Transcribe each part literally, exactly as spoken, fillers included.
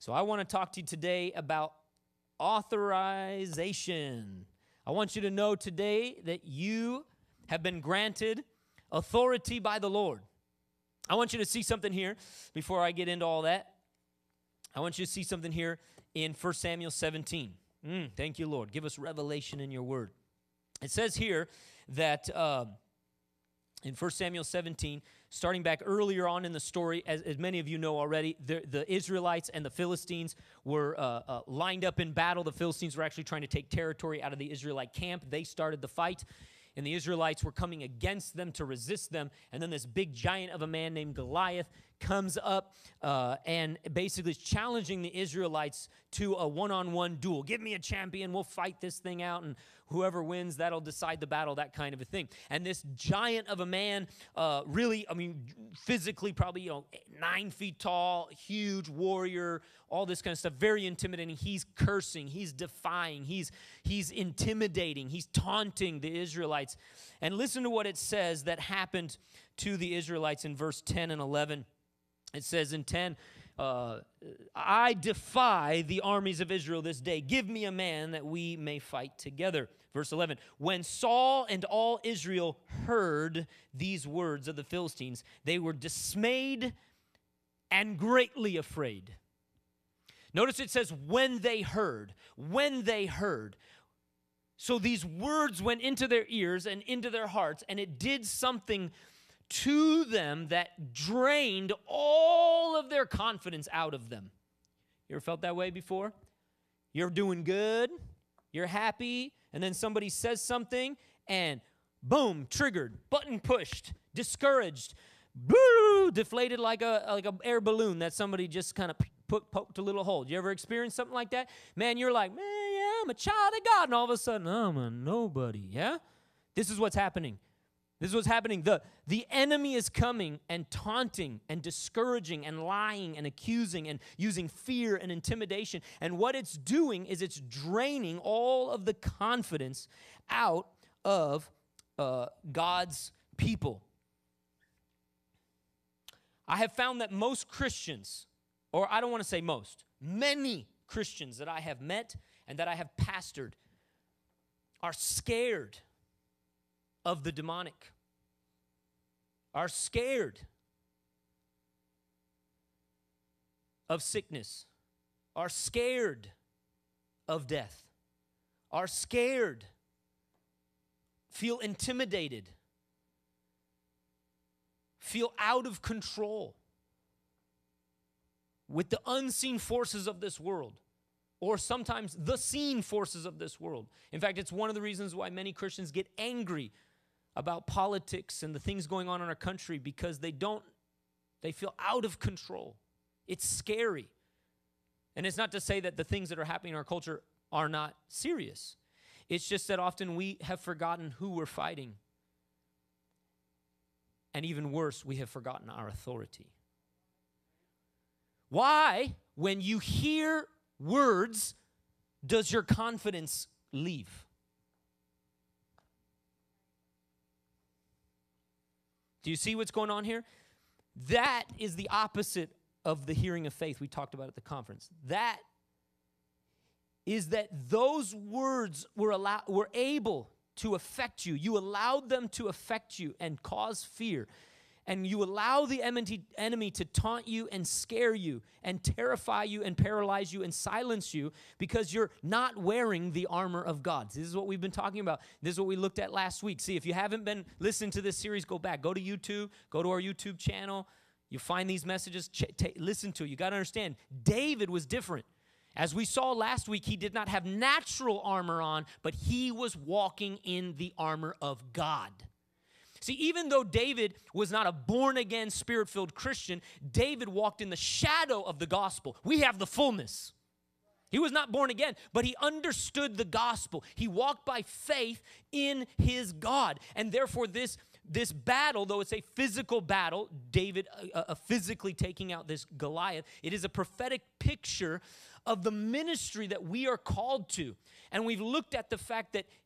So I want to talk to you today about authorization. I want you to know today that you have been granted authority by the Lord. I want you to see something here before I get into all that. I want you to see something here in First Samuel seventeen. Mm, thank you, Lord. Give us revelation in your word. It says here that uh, in First Samuel seventeen, starting back earlier on in the story, as, as many of you know already, the, the Israelites and the Philistines were uh, uh, lined up in battle. The Philistines were actually trying to take territory out of the Israelite camp. They started the fight, and the Israelites were coming against them to resist them. And then this big giant of a man named Goliath comes up uh, and basically is challenging the Israelites to a one-on-one duel. Give me a champion, we'll fight this thing out, and whoever wins, that'll decide the battle, that kind of a thing. And this giant of a man, uh, really, I mean, physically probably, you know, nine feet tall, huge warrior, all this kind of stuff, very intimidating. He's cursing, he's defying, he's, he's intimidating, he's taunting the Israelites. And listen to what it says that happened to the Israelites in verse ten and eleven. It says in ten, uh, I defy the armies of Israel this day. Give me a man that we may fight together. Verse eleven, when Saul and all Israel heard these words of the Philistines, they were dismayed and greatly afraid. Notice it says, when they heard, when they heard. So these words went into their ears and into their hearts, and it did something to them that drained all of their confidence out of them. You ever felt that way before? You're doing good, you're happy, and then somebody says something, and boom, triggered, button pushed, discouraged, boo, deflated like a like an air balloon that somebody just kind of put poked a little hole. You ever experienced something like that? Man, you're like, man, yeah, I'm a child of God, and all of a sudden, I'm a nobody, yeah? This is what's happening. This is what's happening. The, the enemy is coming and taunting and discouraging and lying and accusing and using fear and intimidation. And what it's doing is it's draining all of the confidence out of uh, God's people. I have found that most Christians, or I don't want to say most, many Christians that I have met and that I have pastored are scared of the demonic, are scared of sickness, are scared of death, are scared, feel intimidated, feel out of control with the unseen forces of this world, or sometimes the seen forces of this world. In fact, it's one of the reasons why many Christians get angry about politics and the things going on in our country, because they don't, they feel out of control. It's scary. And it's not to say that the things that are happening in our culture are not serious. It's just that often we have forgotten who we're fighting. And even worse, we have forgotten our authority. Why, when you hear words, does your confidence leave? Do you see what's going on here? That is the opposite of the hearing of faith we talked about at the conference. That is that those words were allow, were able to affect you. You allowed them to affect you and cause fear. And you allow the enemy to taunt you and scare you and terrify you and paralyze you and silence you because you're not wearing the armor of God. This is what we've been talking about. This is what we looked at last week. See, if you haven't been listening to this series, go back. Go to YouTube. Go to our YouTube channel. You find these messages. Ch- t- listen to it. You got to understand, David was different. As we saw last week, he did not have natural armor on, but he was walking in the armor of God. See, even though David was not a born-again, spirit-filled Christian, David walked in the shadow of the gospel. We have the fullness. He was not born again, but he understood the gospel. He walked by faith in his God. And therefore, this, this battle, though it's a physical battle, David uh, uh, physically taking out this Goliath, it is a prophetic picture of the ministry that we are called to. And we've looked at the fact that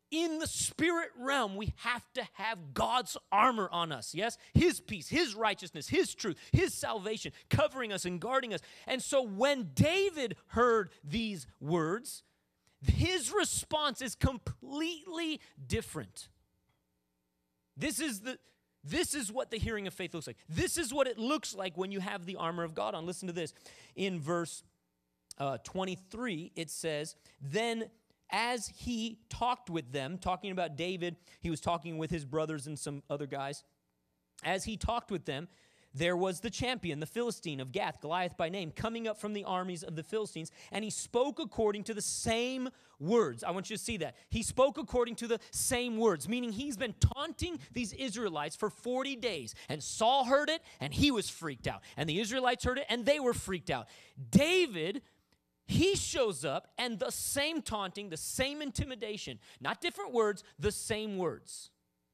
in the spirit realm, we have to have God's armor on us, yes? His peace, His righteousness, His truth, His salvation, covering us and guarding us. And so when David heard these words, his response is completely different. This is the this is what the hearing of faith looks like. This is what it looks like when you have the armor of God on. Listen to this. In verse uh, twenty-three, it says, then as he talked with them, talking about David, he was talking with his brothers and some other guys. As he talked with them, there was the champion, the Philistine of Gath, Goliath by name, coming up from the armies of the Philistines, and he spoke according to the same words. I want you to see that. He spoke according to the same words, meaning he's been taunting these Israelites for forty days, and Saul heard it, and he was freaked out, and the Israelites heard it, and they were freaked out. David, he shows up, and the same taunting, the same intimidation, not different words, the same words.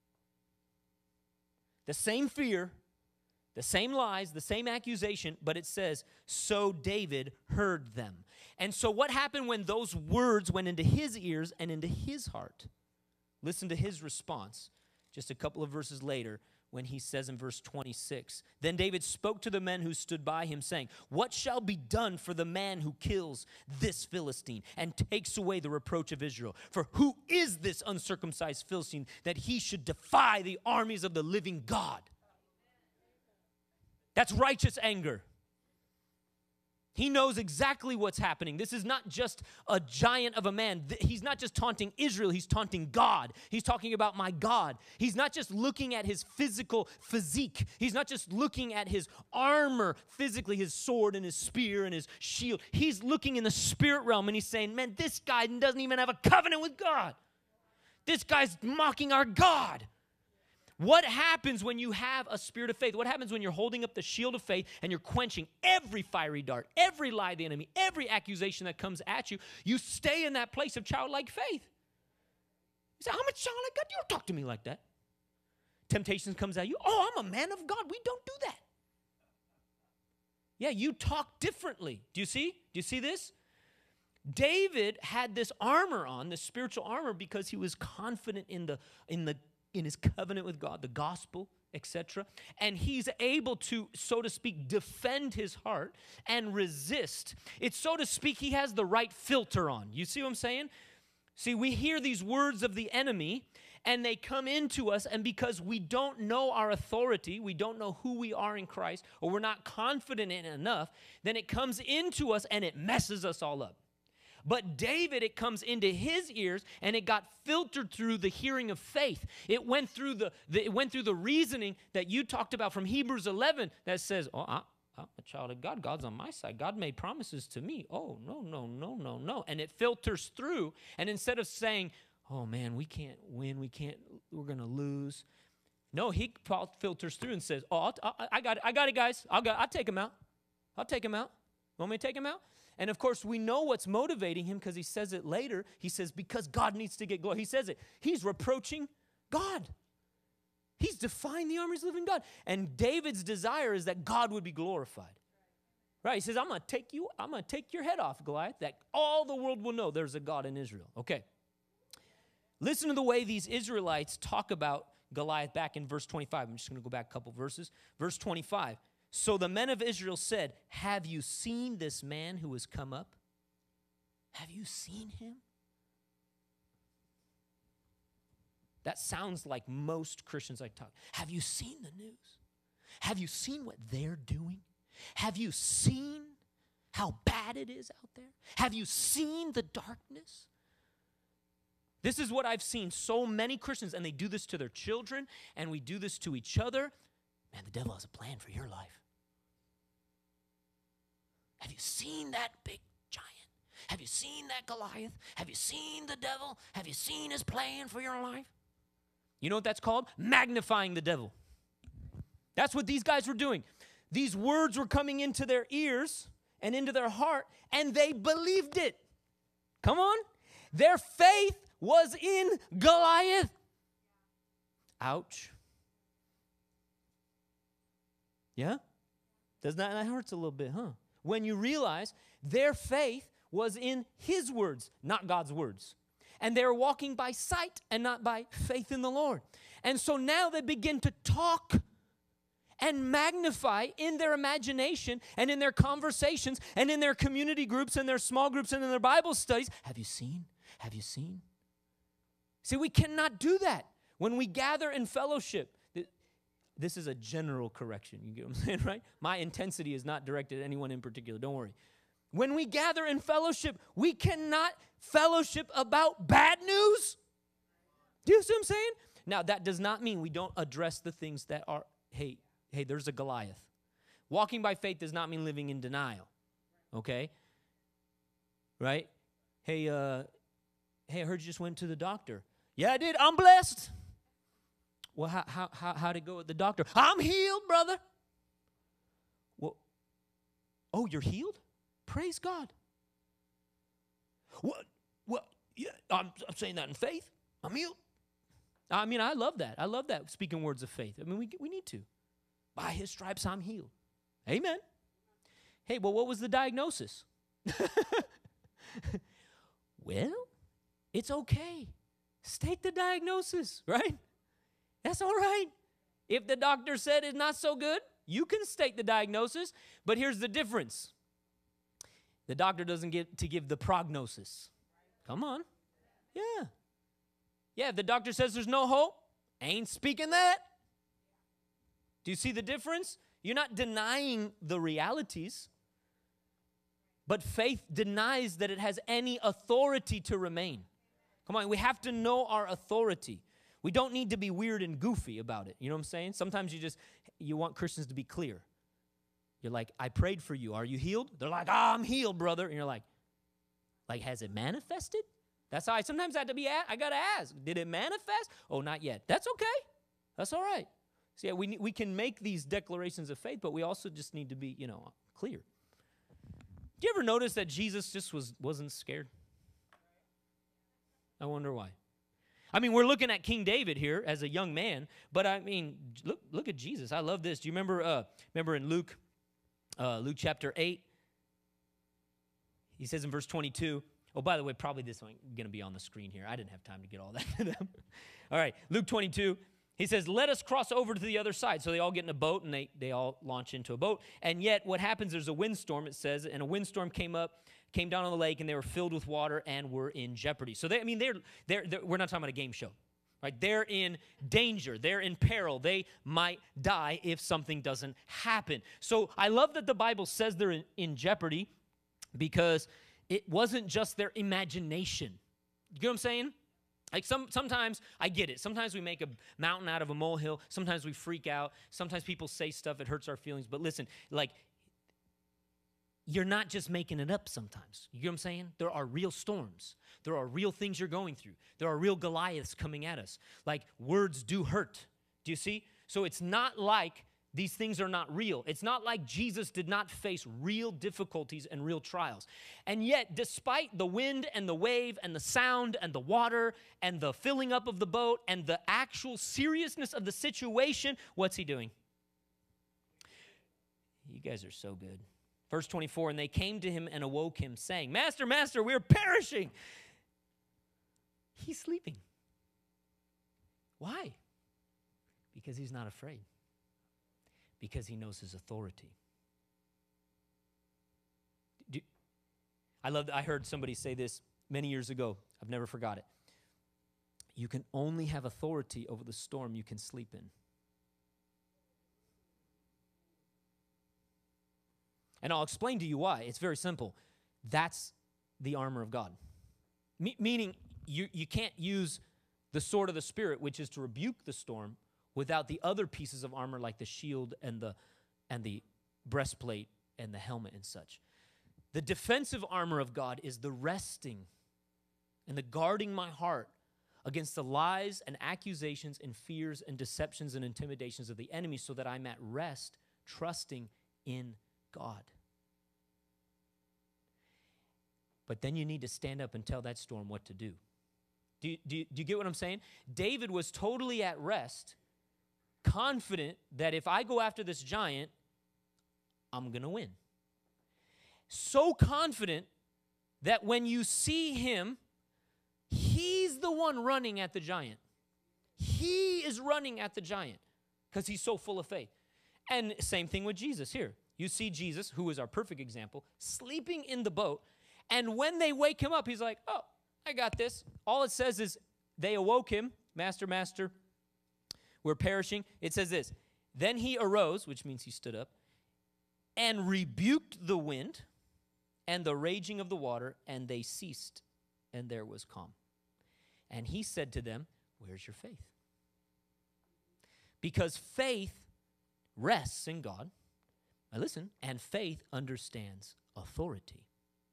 The same fear, the same lies, the same accusation, but it says, so David heard them. And so what happened when those words went into his ears and into his heart? Listen to his response just a couple of verses later when he says in verse twenty-six, then David spoke to the men who stood by him, saying, what shall be done for the man who kills this Philistine and takes away the reproach of Israel? For who is this uncircumcised Philistine that he should defy the armies of the living God? That's righteous anger. He knows exactly what's happening. This is not just a giant of a man. He's not just taunting Israel. He's taunting God. He's talking about my God. He's not just looking at his physical physique. He's not just looking at his armor physically, his sword and his spear and his shield. He's looking in the spirit realm and he's saying, man, this guy doesn't even have a covenant with God. This guy's mocking our God. What happens when you have a spirit of faith? What happens when you're holding up the shield of faith and you're quenching every fiery dart, every lie of the enemy, every accusation that comes at you? You stay in that place of childlike faith. You say, I'm a child of God. You don't talk to me like that. Temptation comes at you. Oh, I'm a man of God. We don't do that. Yeah, you talk differently. Do you see? Do you see this? David had this armor on, this spiritual armor, because he was confident in the in the in his covenant with God, the gospel, et cetera. And he's able to, so to speak, defend his heart and resist. It's, so to speak, he has the right filter on. You see what I'm saying? See, we hear these words of the enemy, and they come into us, and because we don't know our authority, we don't know who we are in Christ, or we're not confident in it enough, then it comes into us, and it messes us all up. But David, it comes into his ears, and it got filtered through the hearing of faith. It went through the, the it went through the reasoning that you talked about from Hebrews eleven that says, oh, I, I'm a child of God. God's on my side. God made promises to me. Oh, no, no, no, no, no. And it filters through, and instead of saying, oh, man, we can't win, we can't, we're going to lose. No, he filters through and says, oh, I'll, I got it, I got it, guys. I'll, go, I'll take him out. I'll take him out. Want me to take him out? And of course, we know what's motivating him because he says it later. He says, because God needs to get glory. He says it. He's reproaching God. He's defying the armies of the living God. And David's desire is that God would be glorified. Right? He says, I'm going to take you, I'm going to take your head off, Goliath, that all the world will know there's a God in Israel. Okay. Listen to the way these Israelites talk about Goliath back in verse twenty-five. I'm just going to go back a couple verses. Verse twenty-five. So the men of Israel said, have you seen this man who has come up? Have you seen him? That sounds like most Christians I talk. Have you seen the news? Have you seen what they're doing? Have you seen how bad it is out there? Have you seen the darkness? This is what I've seen so many Christians, and they do this to their children, and we do this to each other. Man, the devil has a plan for your life. Have you seen that big giant? Have you seen that Goliath? Have you seen the devil? Have you seen his plan for your life? You know what that's called? Magnifying the devil. That's what these guys were doing. These words were coming into their ears and into their heart, and they believed it. Come on. Their faith was in Goliath. Ouch. Yeah? Does that, that hurts a little bit, huh? When you realize their faith was in his words, not God's words. and they were walking by sight and not by faith in the Lord. And so now they begin to talk and magnify in their imagination and in their conversations and in their community groups and their small groups and in their Bible studies. Have you seen? Have you seen? See, we cannot do that. When we gather in fellowship, this is a general correction. You get what I'm saying, right? My intensity is not directed at anyone in particular. Don't worry. When we gather in fellowship, we cannot fellowship about bad news. Do you see what I'm saying? Now, that does not mean we don't address the things that are, hey, hey, there's a Goliath. Walking by faith does not mean living in denial, okay? Right? Hey, uh, hey, I heard you just went to the doctor. Yeah, I did. I'm blessed. Well, how, how, how, how'd it go with the doctor? I'm healed, brother. Well, oh, you're healed? Praise God. What? Well, yeah, I'm, I'm saying that in faith. I'm healed. I mean, I love that. I love that, speaking words of faith. I mean, we, we need to. By his stripes, I'm healed. Amen. Hey, well, what was the diagnosis? Well, it's okay. State the diagnosis, right? That's all right. If the doctor said it's not so good, you can state the diagnosis, but here's the difference. The doctor doesn't get to give the prognosis. Come on. Yeah. Yeah, if the doctor says there's no hope, ain't speaking that. Do you see the difference? You're not denying the realities, but faith denies that it has any authority to remain. Come on, we have to know our authority. We don't need to be weird and goofy about it. You know what I'm saying? Sometimes you just, you want Christians to be clear. You're like, I prayed for you. Are you healed? They're like, oh, I'm healed, brother. And you're like, like, has it manifested? That's how I sometimes have to be, I got to ask, did it manifest? Oh, not yet. That's okay. That's all right. So yeah, we, we can make these declarations of faith, but we also just need to be, you know, clear. Do you ever notice that Jesus just was, wasn't scared? I wonder why. I mean, we're looking at King David here as a young man, but I mean, look, look at Jesus. I love this. Do you remember, uh, remember in Luke, uh, Luke chapter eight? He says in verse twenty-two, oh, by the way, probably this one going to be on the screen here. I didn't have time to get all that to them. All right, Luke twenty-two, he says, let us cross over to the other side. So they all get in a boat, and they, they all launch into a boat. And yet what happens, there's a windstorm, it says, and a windstorm came up, came down on the lake, and they were filled with water and were in jeopardy. So, they, I mean, they're, they're, they're, we're not talking about a game show, right? They're in danger. They're in peril. They might die if something doesn't happen. So I love that the Bible says they're in, in jeopardy because it wasn't just their imagination. You get what I'm saying? Like some, sometimes, I get it. Sometimes we make a mountain out of a molehill. Sometimes we freak out. Sometimes people say stuff that hurts our feelings. But listen, like, you're not just making it up sometimes. You get what I'm saying? There are real storms. There are real things you're going through. There are real Goliaths coming at us. Like, words do hurt. Do you see? So it's not like these things are not real. It's not like Jesus did not face real difficulties and real trials. And yet, despite the wind and the wave and the sound and the water and the filling up of the boat and the actual seriousness of the situation, what's he doing? You guys are so good. Verse twenty-four, and they came to him and awoke him, saying, Master, Master, we're perishing. He's sleeping. Why? Because he's not afraid. Because he knows his authority. Do, I love. I heard somebody say this many years ago. I've never forgot it. You can only have authority over the storm you can sleep in. And I'll explain to you why. It's very simple. That's the armor of God. Me- meaning you, you can't use the sword of the Spirit, which is to rebuke the storm, without the other pieces of armor like the shield and the, and the breastplate and the helmet and such. The defensive armor of God is the resting and the guarding my heart against the lies and accusations and fears and deceptions and intimidations of the enemy so that I'm at rest, trusting in God. But then you need to stand up and tell that storm what to do. Do you, do you, do you get what I'm saying? David was totally at rest, confident that if I go after this giant, I'm going to win. So confident that when you see him He's the one running at the giant. He is running at the giant because he's so full of faith. And same thing with Jesus here. You see Jesus, who is our perfect example, sleeping in the boat. And when they wake him up, he's like, oh, I got this. All it says is they awoke him, Master, Master, we're perishing. It says this, then he arose, which means he stood up, and rebuked the wind and the raging of the water, and they ceased, and there was calm. And he said to them, where's your faith? Because faith rests in God. Now listen, and faith understands authority.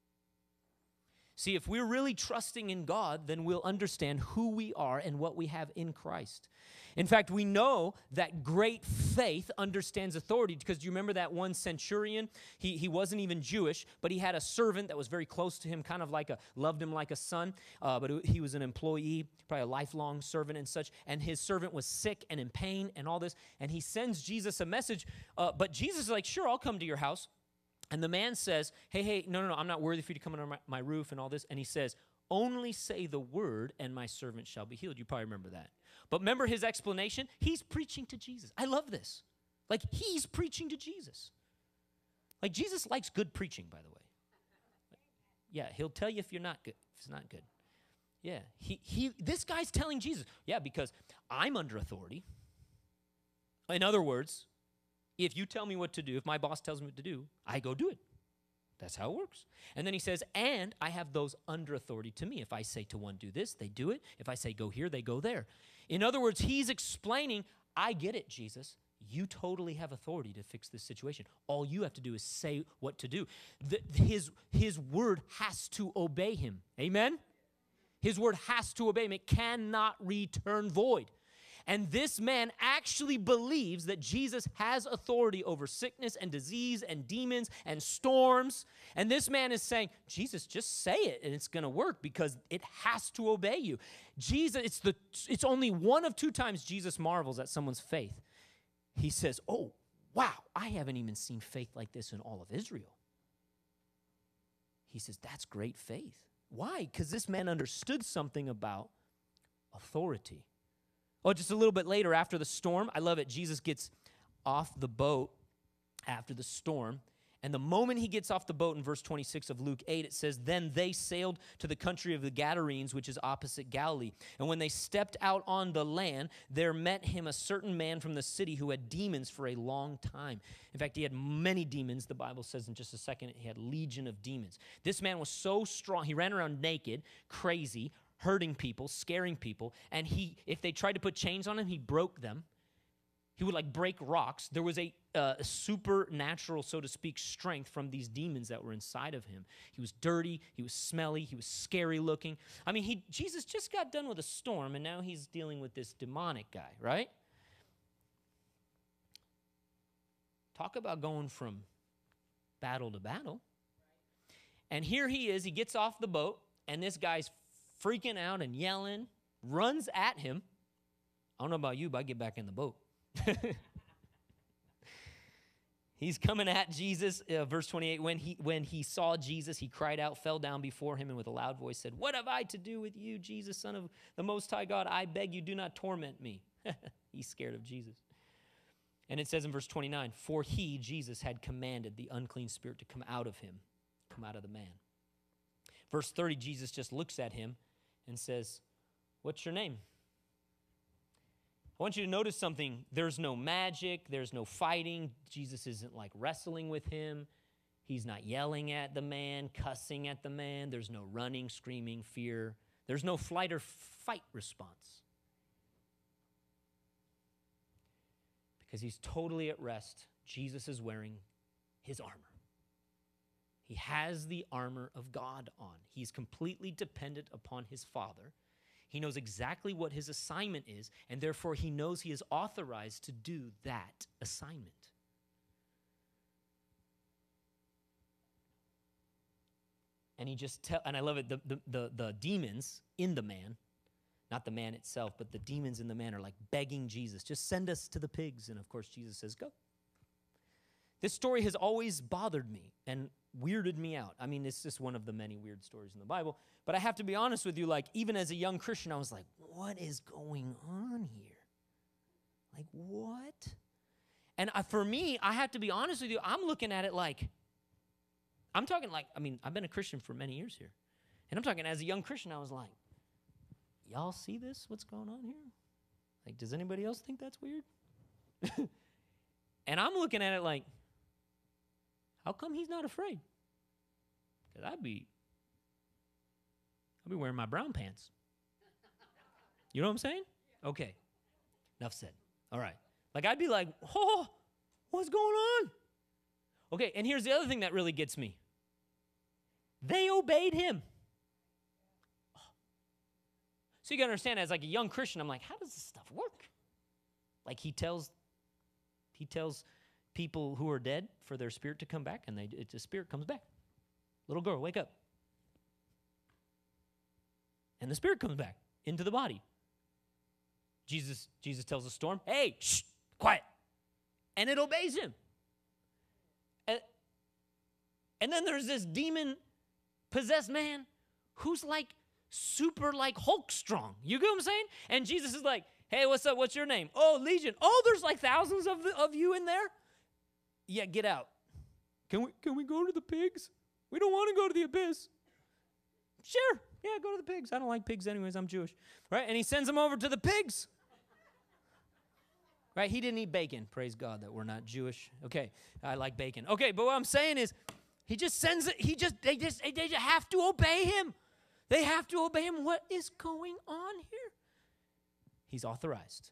See, if we're really trusting in God, then we'll understand who we are and what we have in Christ. In fact, we know that great faith understands authority because do you remember that one centurion? He, he wasn't even Jewish, but he had a servant that was very close to him, kind of like a, loved him like a son, uh, but he was an employee, probably a lifelong servant and such, and his servant was sick and in pain and all this, and he sends Jesus a message, uh, but Jesus is like, sure, I'll come to your house. And the man says, hey, hey, no, no, no, I'm not worthy for you to come under my, my roof and all this. And he says, only say the word and my servant shall be healed. You probably remember that. But remember his explanation? He's preaching to Jesus. I love this. Like he's preaching to Jesus. Like Jesus likes good preaching, by the way. Yeah, he'll tell you if you're not good, if it's not good. Yeah, he, he, this guy's telling Jesus, yeah, because I'm under authority. In other words, if you tell me what to do, if my boss tells me what to do, I go do it. That's how it works. And then he says, and I have those under authority to me. If I say to one, do this, they do it. If I say go here, they go there. In other words, he's explaining, I get it, Jesus. You totally have authority to fix this situation. All you have to do is say what to do. The, his, his word has to obey him. Amen? His word has to obey him. It cannot return void. And this man actually believes that Jesus has authority over sickness and disease and demons and storms. And this man is saying, Jesus, just say it and it's going to work because it has to obey you. Jesus, it's the it's only one of two times Jesus marvels at someone's faith. He says, oh, wow, I haven't even seen faith like this in all of Israel. He says, that's great faith. Why? Because this man understood something about authority. Oh, just a little bit later after the storm, I love it. Jesus gets off the boat after the storm. And the moment he gets off the boat in verse twenty-six of Luke eight, it says, then they sailed to the country of the Gadarenes, which is opposite Galilee. And when they stepped out on the land, there met him a certain man from the city who had demons for a long time. In fact, he had many demons. The Bible says in just a second, he had legion of demons. This man was so strong. He ran around naked, crazy, hurting people, scaring people, and he, if they tried to put chains on him, he broke them. He would like break rocks. There was a, uh, a supernatural, so to speak, strength from these demons that were inside of him. He was dirty, he was smelly, he was scary looking. I mean, he Jesus just got done with a storm, and now he's dealing with this demonic guy, right? Talk about going from battle to battle. And here he is, he gets off the boat, and this guy's freaking out and yelling, runs at him. I don't know about you, but I get back in the boat. He's coming at Jesus. Uh, verse twenty-eight, when he, when he saw Jesus, he cried out, fell down before him, and with a loud voice said, what have I to do with you, Jesus, Son of the Most High God? I beg you, do not torment me. He's scared of Jesus. And it says in verse twenty-nine, for he, Jesus, had commanded the unclean spirit to come out of him, come out of the man. Verse thirty, Jesus just looks at him and says, what's your name? I want you to notice something. There's no magic. There's no fighting. Jesus isn't like wrestling with him. He's not yelling at the man, cussing at the man. There's no running, screaming, fear. There's no flight or fight response. Because he's totally at rest. Jesus is wearing his armor. He has the armor of God on. He's completely dependent upon his Father. He knows exactly what his assignment is, and therefore he knows he is authorized to do that assignment. And he just tell, and I love it, the, the, the, the demons in the man, not the man itself, but the demons in the man are like begging Jesus, just send us to the pigs. And of course, Jesus says, go. This story has always bothered me and weirded me out. I mean, it's just one of the many weird stories in the Bible. But I have to be honest with you, like, even as a young Christian, I was like, what is going on here? Like, what? And I, for me, I have to be honest with you, I'm looking at it like, I'm talking like, I mean, I've been a Christian for many years here. And I'm talking as a young Christian, I was like, y'all see this? What's going on here? Like, does anybody else think that's weird? And I'm looking at it like, how come he's not afraid? Because I'd be, I'd be wearing my brown pants. You know what I'm saying? Okay. Enough said. All right. Like, I'd be like, oh, what's going on? Okay, and here's the other thing that really gets me. They obeyed him. Oh. So you got to understand, as like a young Christian, I'm like, how does this stuff work? Like, he tells, he tells people who are dead for their spirit to come back, and they, it, the spirit comes back. Little girl, wake up. And the spirit comes back into the body. Jesus, Jesus tells the storm, hey, shh, quiet. And it obeys him. And, and then there's this demon-possessed man who's like super like Hulk strong. You get what I'm saying? And Jesus is like, hey, what's up? What's your name? Oh, Legion. Oh, there's like thousands of, the, of you in there? Yeah, get out. Can we, can we go to the pigs? We don't want to go to the abyss. Sure. Yeah, go to the pigs. I don't like pigs anyways. I'm Jewish. Right? And he sends them over to the pigs. Right? He didn't eat bacon. Praise God that we're not Jewish. Okay. I like bacon. Okay, but what I'm saying is he just sends it. He just, they just, they just have to obey him. They have to obey him. What is going on here? He's authorized.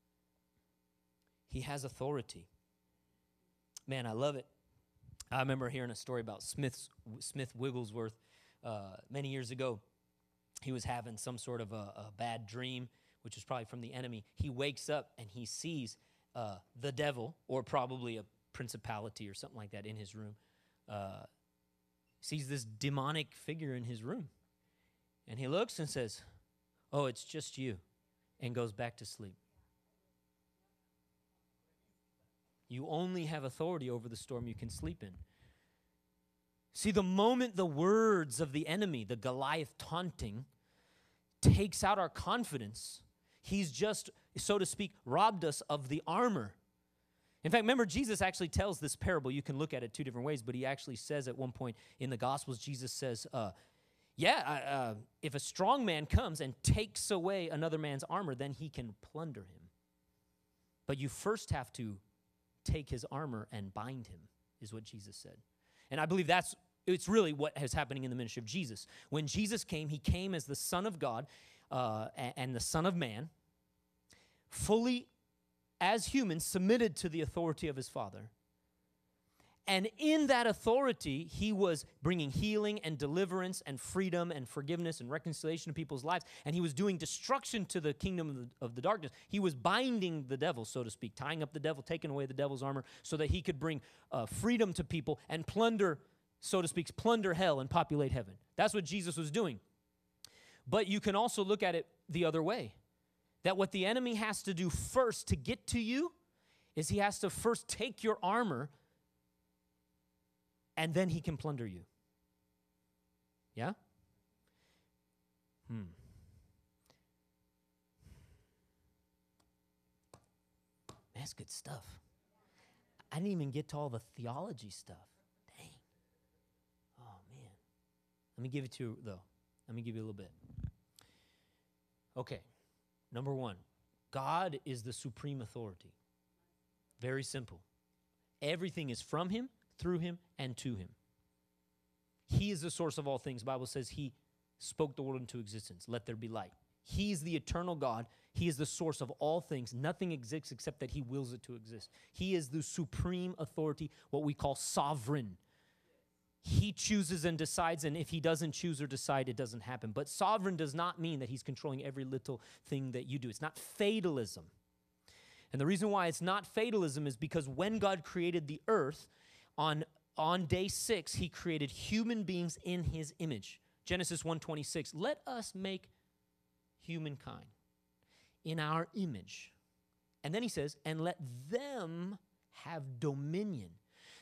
He has authority. Man, I love it. I remember hearing a story about Smith's, Smith Wigglesworth uh, many years ago. He was having some sort of a, a bad dream, which was probably from the enemy. He wakes up and he sees uh, the devil, or probably a principality or something like that in his room. Uh, sees this demonic figure in his room. And he looks and says, oh, it's just you, and goes back to sleep. You only have authority over the storm you can sleep in. See, the moment the words of the enemy, the Goliath taunting, takes out our confidence, he's just, so to speak, robbed us of the armor. In fact, remember, Jesus actually tells this parable. You can look at it two different ways, but he actually says at one point in the Gospels, Jesus says, uh, yeah, uh, if a strong man comes and takes away another man's armor, then he can plunder him. But you first have to take his armor and bind him, is what Jesus said. And I believe that's, it's really what is happening in the ministry of Jesus. When Jesus came, he came as the Son of God uh, and the Son of Man, fully as human, submitted to the authority of his Father. And in that authority, he was bringing healing and deliverance and freedom and forgiveness and reconciliation to people's lives. And he was doing destruction to the kingdom of the, of the darkness. He was binding the devil, so to speak, tying up the devil, taking away the devil's armor so that he could bring uh, freedom to people and plunder, so to speak, plunder hell and populate heaven. That's what Jesus was doing. But you can also look at it the other way, that what the enemy has to do first to get to you is he has to first take your armor, and then he can plunder you. Yeah? Hmm. That's good stuff. I didn't even get to all the theology stuff. Dang. Oh, man. Let me give it to you, though. Let me give you a little bit. Okay. Number one, God is the supreme authority. Very simple. Everything is from him, through him, and to him. He is the source of all things. The Bible says he spoke the world into existence. Let there be light. He is the eternal God. He is the source of all things. Nothing exists except that he wills it to exist. He is the supreme authority, what we call sovereign. He chooses and decides, and if he doesn't choose or decide, it doesn't happen. But sovereign does not mean that he's controlling every little thing that you do. It's not fatalism. And the reason why it's not fatalism is because when God created the earth, On, on day six, he created human beings in his image. Genesis one twenty-six, let us make humankind in our image. And then he says, and let them have dominion.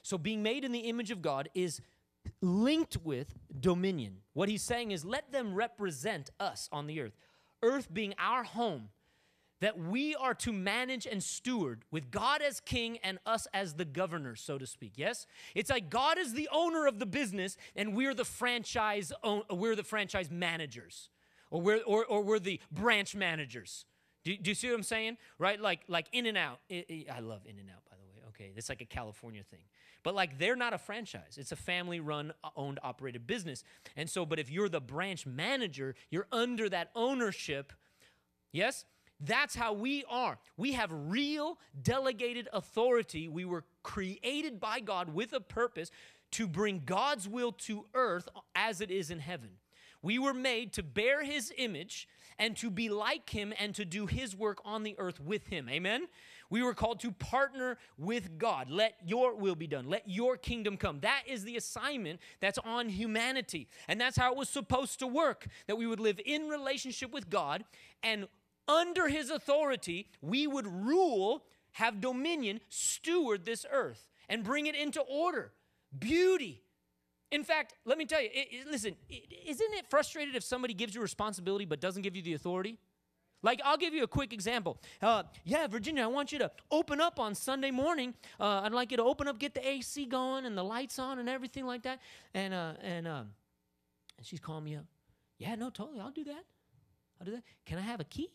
So being made in the image of God is linked with dominion. What he's saying is, let them represent us on the earth. Earth being our home, that we are to manage and steward with God as king and us as the governor, so to speak. Yes? It's like God is the owner of the business and we're the franchise own, we're the franchise managers, or we're or, or we're the branch managers. Do, do you see what I'm saying? Right? Like like In-N-Out. I love In-N-Out, by the way. Okay, that's like a California thing. But like they're not a franchise. It's a family-run, owned, operated business. And so, but if you're the branch manager, you're under that ownership. Yes? That's how we are. We have real delegated authority. We were created by God with a purpose to bring God's will to earth as it is in heaven. We were made to bear his image and to be like him and to do his work on the earth with him. Amen? We were called to partner with God. Let your will be done. Let your kingdom come. That is the assignment that's on humanity. And that's how it was supposed to work, that we would live in relationship with God, and under his authority, we would rule, have dominion, steward this earth, and bring it into order, beauty. In fact, let me tell you, it, it, listen, it, isn't it frustrated if somebody gives you responsibility but doesn't give you the authority? Like, I'll give you a quick example. Uh, yeah, Virginia, I want you to open up on Sunday morning. Uh, I'd like you to open up, get the A C going and the lights on and everything like that. And uh, and um, and she's calling me up. Yeah, no, totally, I'll do that. I'll do that. Can I have a key?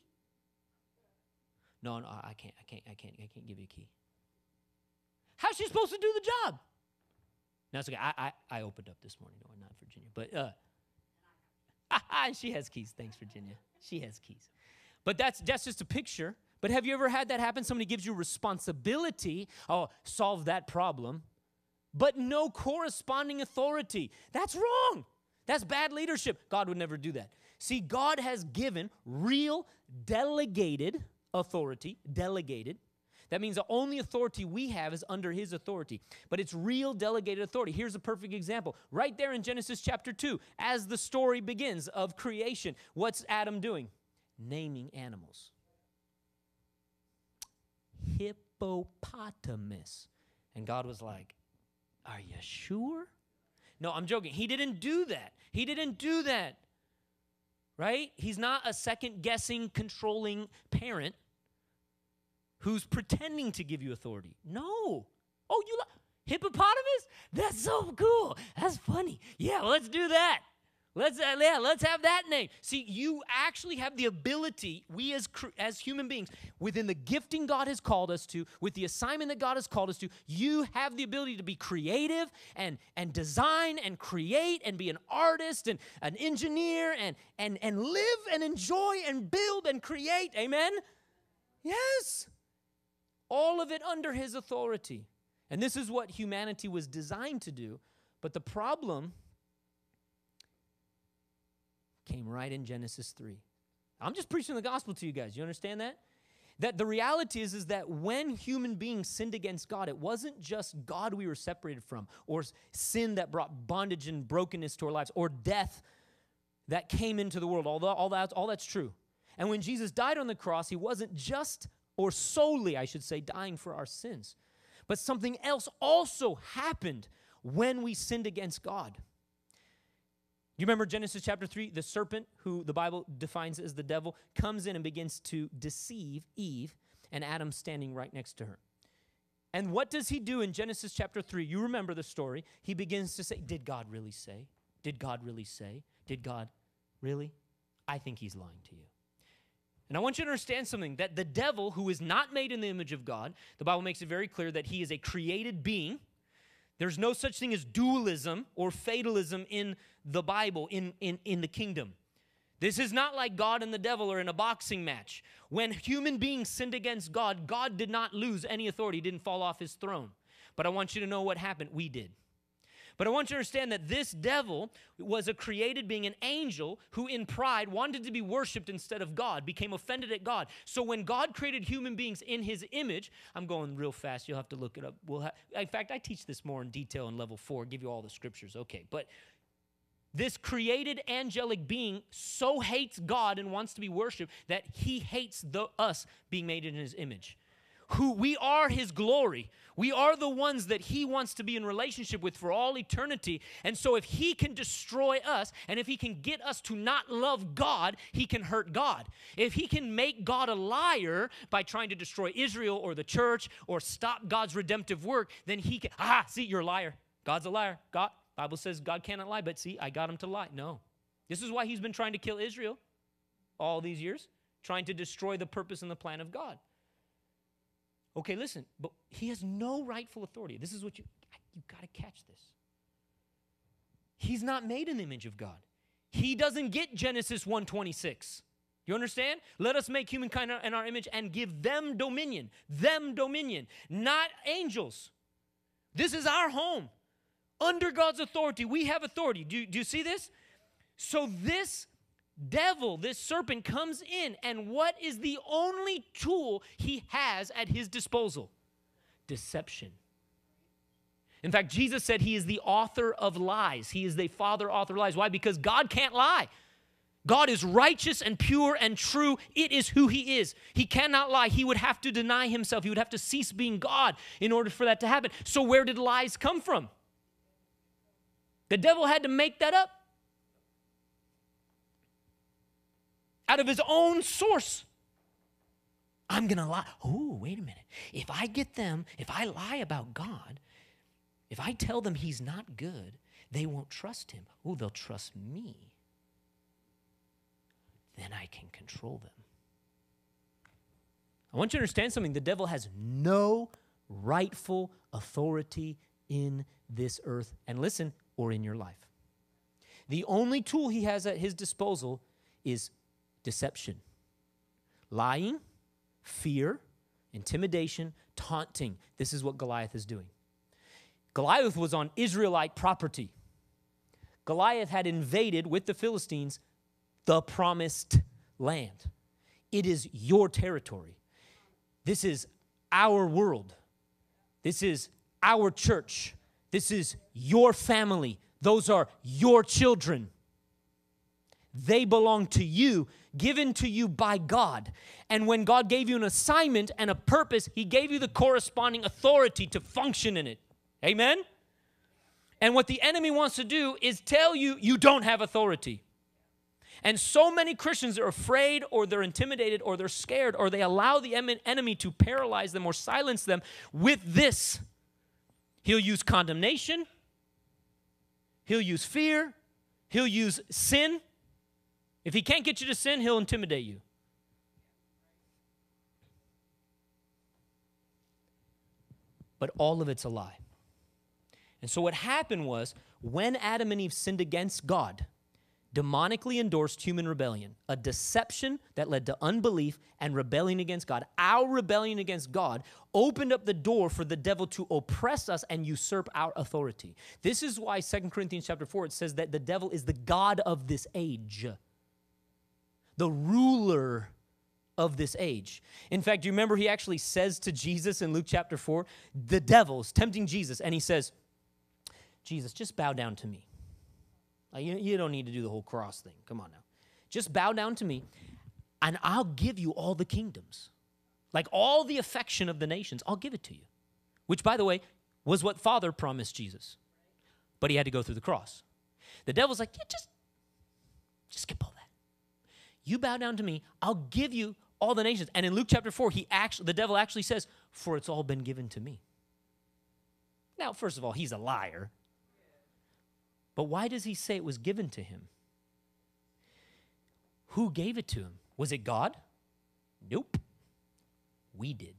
No, no, I can't, I can't, I can't, I can't give you a key. How's she supposed to do the job? No, it's okay. I, I, I opened up this morning. No, not Virginia, but uh, she has keys. Thanks, Virginia. She has keys. But that's that's just a picture. But have you ever had that happen? Somebody gives you responsibility. Oh, solve that problem, but no corresponding authority. That's wrong. That's bad leadership. God would never do that. See, God has given real delegated authority, delegated. That means the only authority we have is under his authority. But it's real delegated authority. Here's a perfect example. Right there in Genesis chapter two, as the story begins of creation, what's Adam doing? Naming animals. Hippopotamus. And God was like, are you sure? No, I'm joking. He didn't do that. He didn't do that. Right? He's not a second-guessing, controlling parent who's pretending to give you authority. No. Oh, you lo- hippopotamus? That's so cool. That's funny. Yeah, let's do that. Let's uh, yeah, let's have that name. See, you actually have the ability, we as as human beings, within the gifting God has called us to, with the assignment that God has called us to, you have the ability to be creative and and design and create and be an artist and an engineer and and and live and enjoy and build and create. Amen? Yes. All of it under his authority. And this is what humanity was designed to do. But the problem came right in Genesis three. I'm just preaching the gospel to you guys. You understand that? That the reality is, is that when human beings sinned against God, it wasn't just God we were separated from, or sin that brought bondage and brokenness to our lives, or death that came into the world. Although all that, all that's true. And when Jesus died on the cross, he wasn't just, or solely, I should say, dying for our sins. But something else also happened when we sinned against God. You remember Genesis chapter three? The serpent, who the Bible defines as the devil, comes in and begins to deceive Eve, and Adam's standing right next to her. And what does he do in Genesis chapter three? You remember the story. He begins to say, did God really say? Did God really say? Did God really? I think he's lying to you. And I want you to understand something, that the devil, who is not made in the image of God, the Bible makes it very clear that he is a created being. There's no such thing as dualism or fatalism in the Bible, in, in, in the kingdom. This is not like God and the devil are in a boxing match. When human beings sinned against God, God did not lose any authority. He didn't fall off his throne. But I want you to know what happened. We did. But I want you to understand that this devil was a created being, an angel, who in pride wanted to be worshiped instead of God, became offended at God. So when God created human beings in his image, I'm going real fast, you'll have to look it up. We'll ha- in fact, I teach this more in detail in level four, give you all the scriptures, okay. But this created angelic being so hates God and wants to be worshiped that he hates the, us being made in his image. who we are his glory. We are the ones that he wants to be in relationship with for all eternity. And so if he can destroy us, and if he can get us to not love God, he can hurt God. If he can make God a liar by trying to destroy Israel or the church or stop God's redemptive work, then he can, ah, see, you're a liar. God's a liar. God, Bible says God cannot lie, but see, I got him to lie. No. This is why he's been trying to kill Israel all these years, trying to destroy the purpose and the plan of God. Okay, listen, but he has no rightful authority. This is what you, you got to catch this. He's not made in the image of God. He doesn't get Genesis one twenty-six. You understand? Let us make humankind in our image and give them dominion. Them dominion, not angels. This is our home. Under God's authority, we have authority. Do, do you see this? So this devil, this serpent comes in, and what is the only tool he has at his disposal? Deception. In fact, Jesus said he is the author of lies. He is the father author of lies. Why? Because God can't lie. God is righteous and pure and true. It is who he is. He cannot lie. He would have to deny himself. He would have to cease being God in order for that to happen. So where did lies come from? The devil had to make that up. Out of his own source. I'm going to lie. Oh, wait a minute. If I get them, if I lie about God, if I tell them he's not good, they won't trust him. Oh, they'll trust me. Then I can control them. I want you to understand something. The devil has no rightful authority in this earth. And listen, or in your life. The only tool he has at his disposal is deception, lying, fear, intimidation, taunting. This is what Goliath is doing. Goliath was on Israelite property. Goliath had invaded with the Philistines the promised land. It is your territory. This is our world. This is our church. This is your family. Those are your children. They belong to you, given to you by God. And when God gave you an assignment and a purpose, he gave you the corresponding authority to function in it. Amen? And what the enemy wants to do is tell you you don't have authority. And so many Christians are afraid, or they're intimidated, or they're scared, or they allow the enemy to paralyze them or silence them with this. He'll use condemnation. He'll use fear. He'll use sin. If he can't get you to sin, he'll intimidate you. But all of it's a lie. And so what happened was, when Adam and Eve sinned against God, demonically endorsed human rebellion, a deception that led to unbelief and rebellion against God. Our rebellion against God opened up the door for the devil to oppress us and usurp our authority. This is why Second Corinthians chapter four, it says that the devil is the god of this age, the ruler of this age. In fact, do you remember he actually says to Jesus in Luke chapter four, the devil's tempting Jesus, and he says, Jesus, just bow down to me. You, you don't need to do the whole cross thing. Come on now. Just bow down to me, and I'll give you all the kingdoms. Like all the affection of the nations, I'll give it to you. Which, by the way, was what Father promised Jesus. But he had to go through the cross. The devil's like, yeah, just, just skip all that. You bow down to me, I'll give you all the nations. And in Luke chapter four, he actually, the devil actually says, for it's all been given to me. Now, first of all, he's a liar. But why does he say it was given to him? Who gave it to him? Was it God? Nope. We did.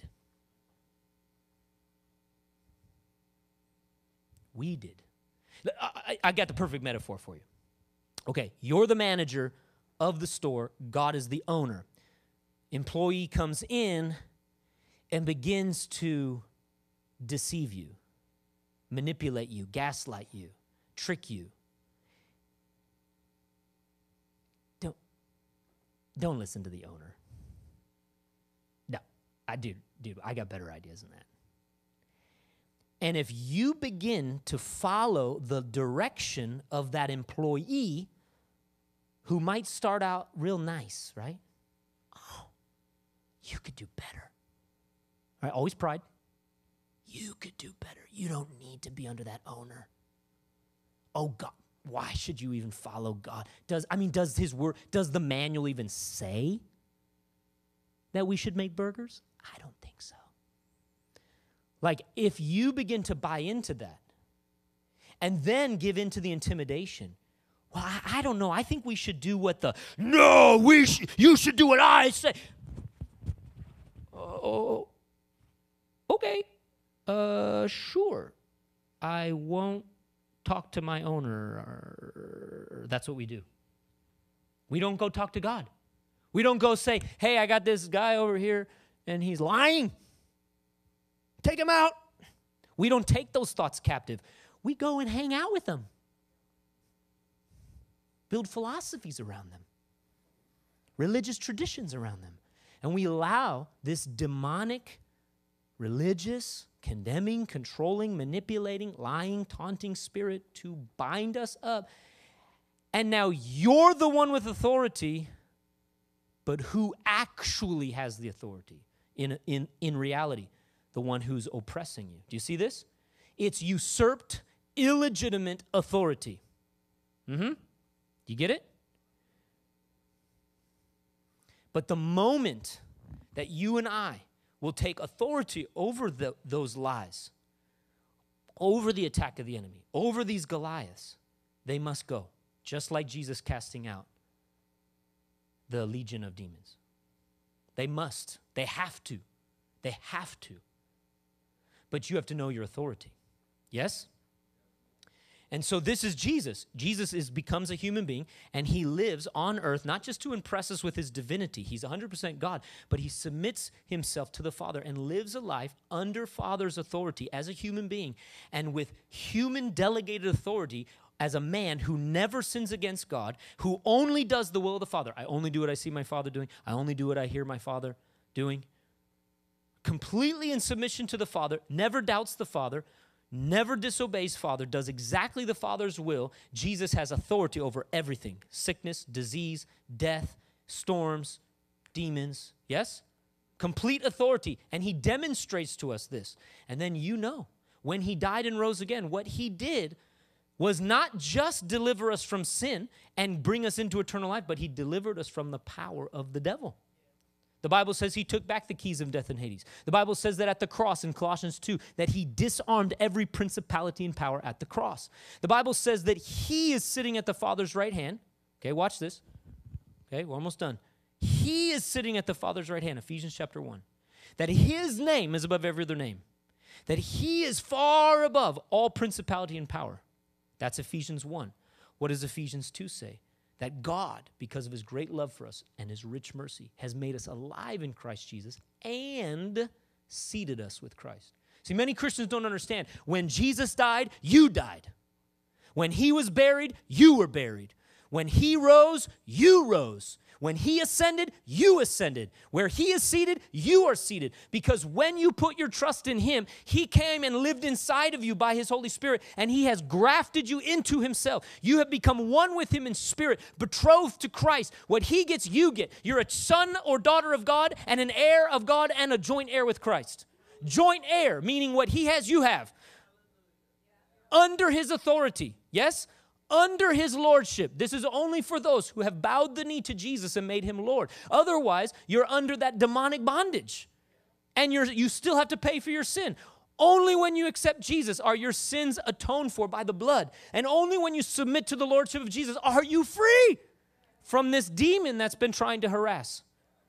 We did. I, I got the perfect metaphor for you. Okay, you're the manager of the store. God is the owner. Employee comes in and begins to deceive you, manipulate you, gaslight you, trick you. Don't, don't listen to the owner. No, I dude, dude, I got better ideas than that. And if you begin to follow the direction of that employee who might start out real nice, right? Oh, you could do better. All right, always pride. You could do better. You don't need to be under that owner. Oh, God, why should you even follow God? Does I mean, does his word, does the manual even say that we should make burgers? I don't think so. Like, if you begin to buy into that and then give into the intimidation, well, I, I don't know. I think we should do what the, no, we sh- you should do what I say. Oh, okay. Uh, sure. I won't talk to my owner. That's what we do. We don't go talk to God. We don't go say, hey, I got this guy over here and he's lying. Take him out. We don't take those thoughts captive. We go and hang out with them. Build philosophies around them. Religious traditions around them. And we allow this demonic, religious, condemning, controlling, manipulating, lying, taunting spirit to bind us up. And now you're the one with authority, but who actually has the authority in, in, in reality? The one who's oppressing you. Do you see this? It's usurped, illegitimate authority. Mm-hmm. You get it? But the moment that you and I will take authority over the, those lies, over the attack of the enemy, over these Goliaths, they must go. Just like Jesus casting out the legion of demons. They must. They have to. They have to. But you have to know your authority. Yes? And so this is Jesus. Jesus is becomes a human being, and he lives on earth, not just to impress us with his divinity. He's one hundred percent God, but he submits himself to the Father and lives a life under Father's authority as a human being and with human delegated authority as a man who never sins against God, who only does the will of the Father. I only do what I see my Father doing. I only do what I hear my Father doing. Completely in submission to the Father, never doubts the Father, never disobeys Father, does exactly the Father's will. Jesus has authority over everything. Sickness, disease, death, storms, demons. Yes? Complete authority. And he demonstrates to us this. And then you know, when he died and rose again, what he did was not just deliver us from sin and bring us into eternal life, but he delivered us from the power of the devil. The Bible says he took back the keys of death and Hades. The Bible says that at the cross in Colossians two, that he disarmed every principality and power at the cross. The Bible says that he is sitting at the Father's right hand. Okay, watch this. Okay, we're almost done. He is sitting at the Father's right hand, Ephesians chapter one. That his name is above every other name. That he is far above all principality and power. That's Ephesians one. What does Ephesians two say? That God, because of his great love for us and his rich mercy, has made us alive in Christ Jesus and seated us with Christ. See, many Christians don't understand. When Jesus died, you died. When he was buried, you were buried. When he rose, you rose. When he ascended, you ascended. Where he is seated, you are seated. Because when you put your trust in him, he came and lived inside of you by his Holy Spirit, and he has grafted you into himself. You have become one with him in spirit, betrothed to Christ. What he gets, you get. You're a son or daughter of God and an heir of God and a joint heir with Christ. Joint heir, meaning what he has, you have. Under his authority. Yes? Under his lordship. This is only for those who have bowed the knee to Jesus and made him Lord. Otherwise, you're under that demonic bondage. And you're, you still have to pay for your sin. Only when you accept Jesus are your sins atoned for by the blood. And only when you submit to the lordship of Jesus are you free from this demon that's been trying to harass.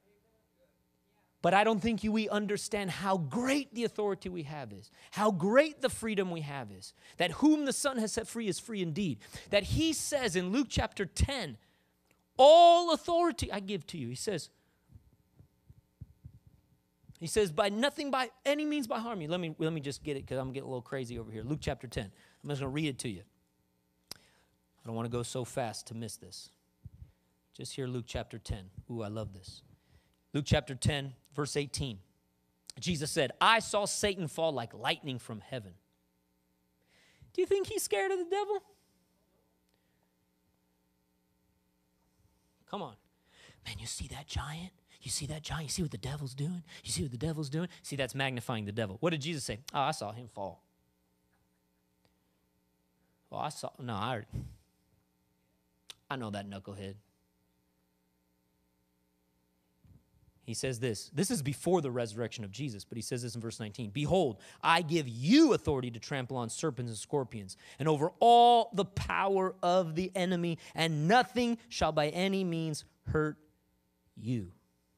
But I don't think you, we understand how great the authority we have is, how great the freedom we have is, that whom the Son has set free is free indeed. That he says in Luke chapter ten, all authority I give to you. He says, he says, by nothing, by any means by harm you. Let me, let me just get it because I'm getting a little crazy over here. Luke chapter ten. I'm just going to read it to you. I don't want to go so fast to miss this. Just hear Luke chapter ten. Ooh, I love this. Luke chapter ten, verse eighteen. Jesus said, I saw Satan fall like lightning from heaven. Do you think he's scared of the devil? Come on. Man, you see that giant? You see that, John? You see what the devil's doing? You see what the devil's doing? See, that's magnifying the devil. What did Jesus say? Oh, I saw him fall. Oh, I saw, no, I, I know that knucklehead. He says this. This is before the resurrection of Jesus, but he says this in verse nineteen. Behold, I give you authority to trample on serpents and scorpions and over all the power of the enemy, and nothing shall by any means hurt you.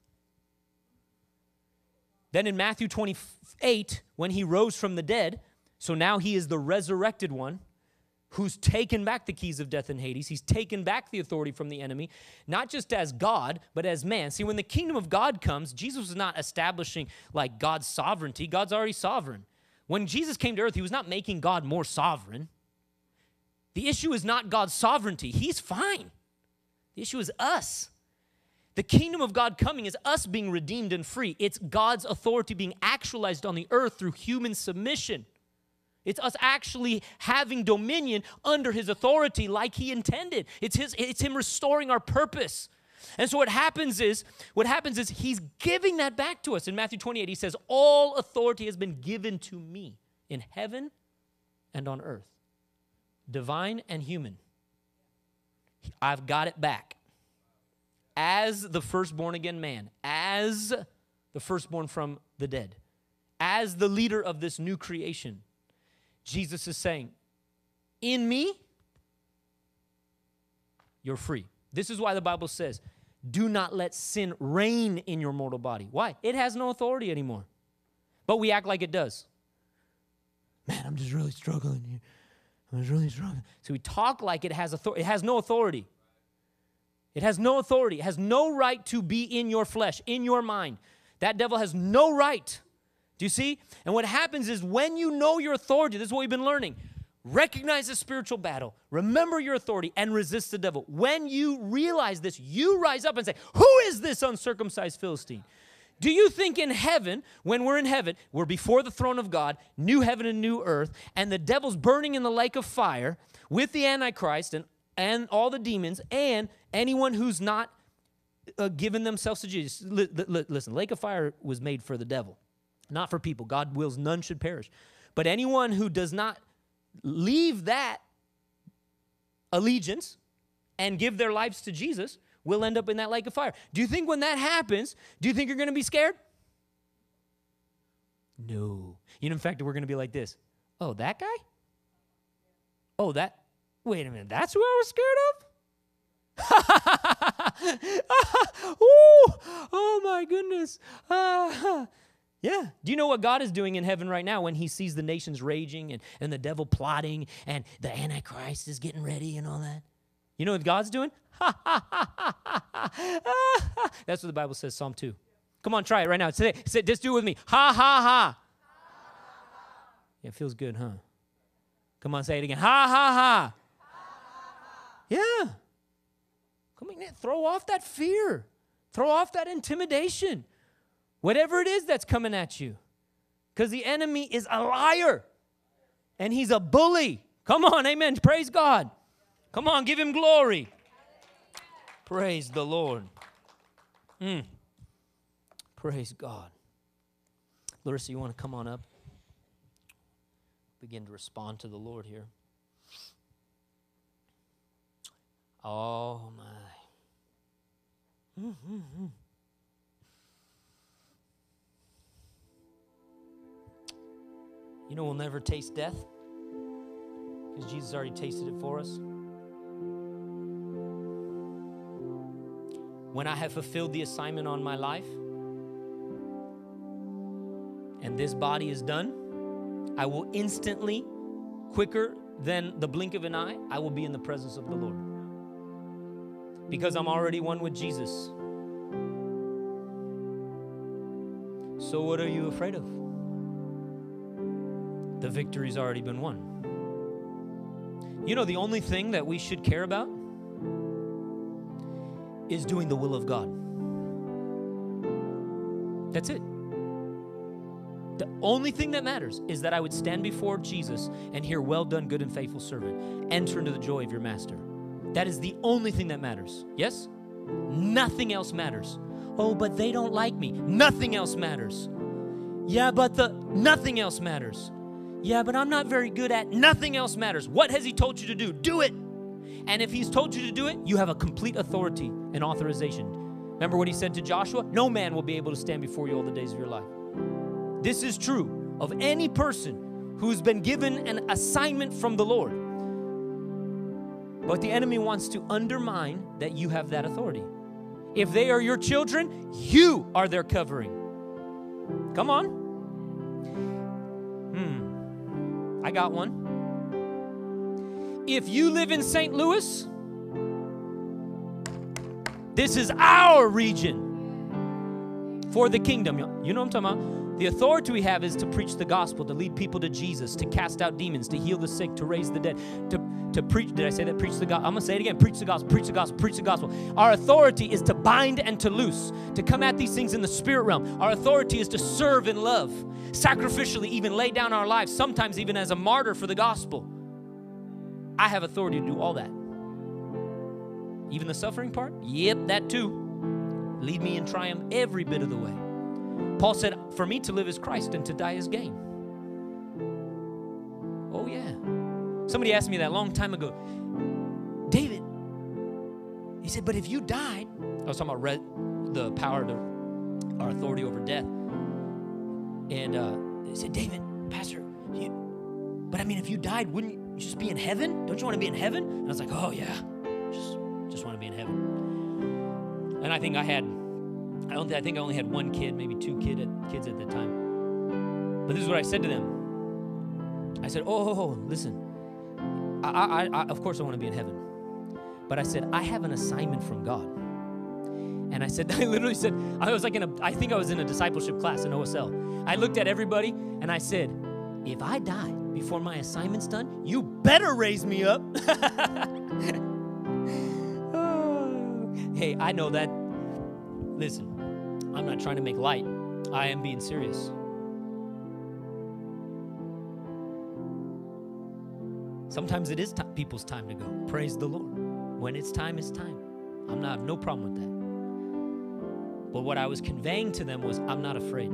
Then in Matthew twenty-eight, when he rose from the dead, so now he is the resurrected one, who's taken back the keys of death and Hades. He's taken back the authority from the enemy, not just as God, but as man. See, when the kingdom of God comes, Jesus was not establishing like God's sovereignty. God's already sovereign. When Jesus came to earth, he was not making God more sovereign. The issue is not God's sovereignty. He's fine. The issue is us. The kingdom of God coming is us being redeemed and free. It's God's authority being actualized on the earth through human submission. It's us actually having dominion under his authority like he intended. It's his, it's him restoring our purpose. And so what happens is, what happens is he's giving that back to us. In Matthew twenty-eight, he says, all authority has been given to me in heaven and on earth. Divine and human. I've got it back. As the firstborn again man, as the firstborn from the dead, as the leader of this new creation, Jesus is saying, in me, you're free. This is why the Bible says, do not let sin reign in your mortal body. Why? It has no authority anymore. But we act like it does. Man, I'm just really struggling here. I'm just really struggling. So we talk like it has authority. It has no authority. It has no authority. It has no right to be in your flesh, in your mind. That devil has no right. Do you see? And what happens is when you know your authority, this is what we've been learning. Recognize the spiritual battle. Remember your authority and resist the devil. When you realize this, you rise up and say, who is this uncircumcised Philistine? Do you think in heaven, when we're in heaven, we're before the throne of God, new heaven and new earth, and the devil's burning in the lake of fire with the Antichrist and, and all the demons and anyone who's not uh, given themselves to Jesus? L- l- listen, lake of fire was made for the devil. Not for people. God wills none should perish. But anyone who does not leave that allegiance and give their lives to Jesus will end up in that lake of fire. Do you think when that happens, do you think you're going to be scared? No. You know, in fact, we're going to be like this. Oh, that guy? Oh, that? Wait a minute. That's who I was scared of? Ooh, oh, my goodness. Uh, Yeah. Do you know what God is doing in heaven right now when he sees the nations raging and, and the devil plotting and the Antichrist is getting ready and all that? You know what God's doing? That's what the Bible says, Psalm two. Come on, try it right now. Say, say, just do it with me. Ha, ha, ha. Yeah, it feels good, huh? Come on, say it again. Ha, ha, ha. Yeah. Come on, throw off that fear. Throw off that intimidation. Whatever it is that's coming at you. Because the enemy is a liar. And he's a bully. Come on, amen. Praise God. Come on, give him glory. Praise the Lord. Mm. Praise God. Larissa, you want to come on up? Begin to respond to the Lord here. Oh, my. Mm-hmm. You know we'll never taste death because Jesus already tasted it for us. When I have fulfilled the assignment on my life and this body is done, I will instantly, quicker than the blink of an eye, I will be in the presence of the Lord. Because I'm already one with Jesus. So what are you afraid of? The victory's already been won. You know, the only thing that we should care about is doing the will of God. That's it. The only thing that matters is that I would stand before Jesus and hear, well done, good and faithful servant. Enter into the joy of your master. That is the only thing that matters. Yes? Nothing else matters. Oh, but they don't like me. Nothing else matters. Yeah, but the nothing else matters. Yeah, but I'm not very good at nothing else matters. What has he told you to do? Do it. And if he's told you to do it, you have a complete authority and authorization. Remember what he said to Joshua? No man will be able to stand before you all the days of your life. This is true of any person who's been given an assignment from the Lord. But the enemy wants to undermine that you have that authority. If they are your children, you are their covering. Come on. Hmm. I got one. If you live in Saint Louis, this is our region for the kingdom. You know what I'm talking about? The authority we have is to preach the gospel, to lead people to Jesus, to cast out demons, to heal the sick, to raise the dead, to, to preach. Did I say that? Preach the gospel. I'm going to say it again. Preach the gospel, preach the gospel, preach the gospel. Our authority is to bind and to loose, to come at these things in the spirit realm. Our authority is to serve in love, sacrificially even lay down our lives, sometimes even as a martyr for the gospel. I have authority to do all that. Even the suffering part? Yep, that too. Lead me in triumph every bit of the way. Paul said, for me to live is Christ and to die is gain. Oh, yeah. Somebody asked me that a long time ago. David, he said, but if you died, I was talking about red, the power, the, our authority over death. And uh, he said, David, Pastor, you, but I mean, if you died, wouldn't you just be in heaven? Don't you want to be in heaven? And I was like, oh, yeah, just, just want to be in heaven. And I think I had, I don't. I think I only had one kid, maybe two kid at, kids at the time. But this is what I said to them. I said, oh, listen, I, I, I, of course I want to be in heaven. But I said, I have an assignment from God. And I said, I literally said, I was like in a, I think I was in a discipleship class in O S L. I looked at everybody and I said, if I die before my assignment's done, you better raise me up. Hey, I know that. Listen, I'm not trying to make light. I am being serious. Sometimes it is t- people's time to go. Praise the Lord. When it's time, it's time. I'm not, no problem with that. But what I was conveying to them was, I'm not afraid.